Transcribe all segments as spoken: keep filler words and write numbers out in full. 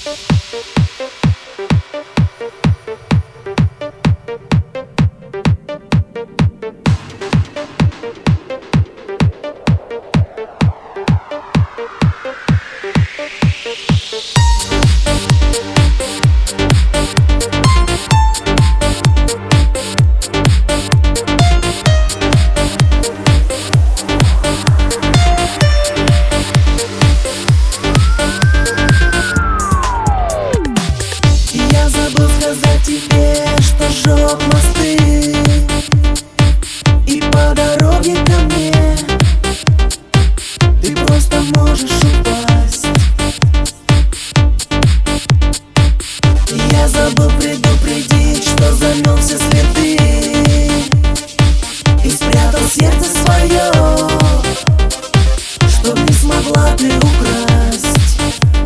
Тебе, что сжег мосты, и по дороге ко мне ты просто можешь упасть. Я забыл предупредить, что замел все следы и спрятал сердце свое, чтоб не смогла ты украсть.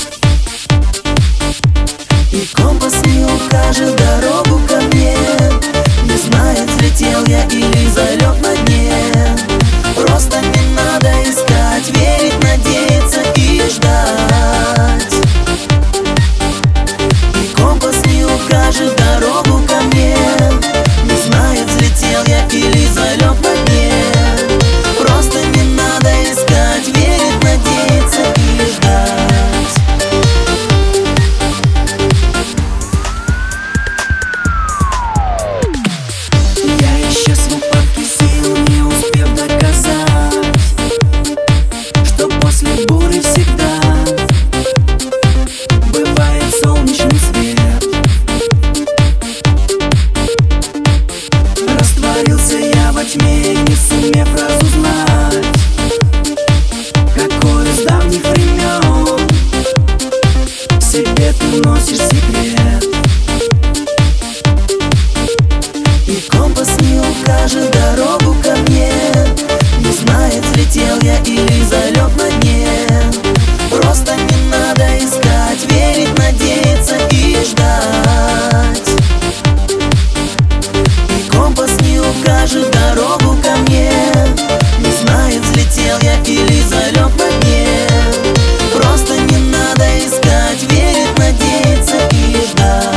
И компас не укажет дорогу ко мне, не знает, взлетел я или залег на дне. Просто не надо искать, верить, надеяться и ждать. И компас не укажет дорогу ко мне, не знает, взлетел я или залег на дне. Просто не надо искать, верить, надеяться и ждать. После бури всегда бывает солнечный свет. Растворился я во тьме, не сумев разузнать, какой из давних времен в себе ты носишь секрет. И компас не укажет дорогу ко мне, не знает, взлетел я или залег на дне. Просто не надо искать, верить, надеяться и ждать. И компас не укажет дорогу ко мне, не знает, взлетел я или залег на дне. Просто не надо искать, верить, надеяться и ждать.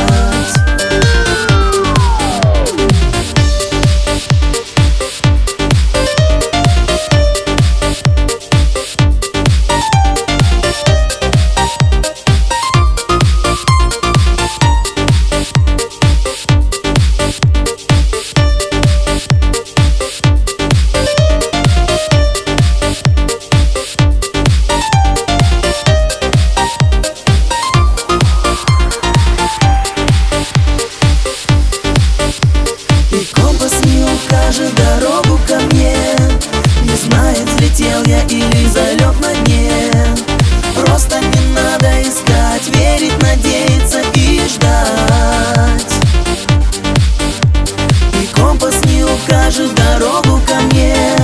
Укажет дорогу ко мне, не знает, взлетел я или залег на дне. Просто не надо искать, верить, надеяться и ждать. И компас не укажет дорогу ко мне,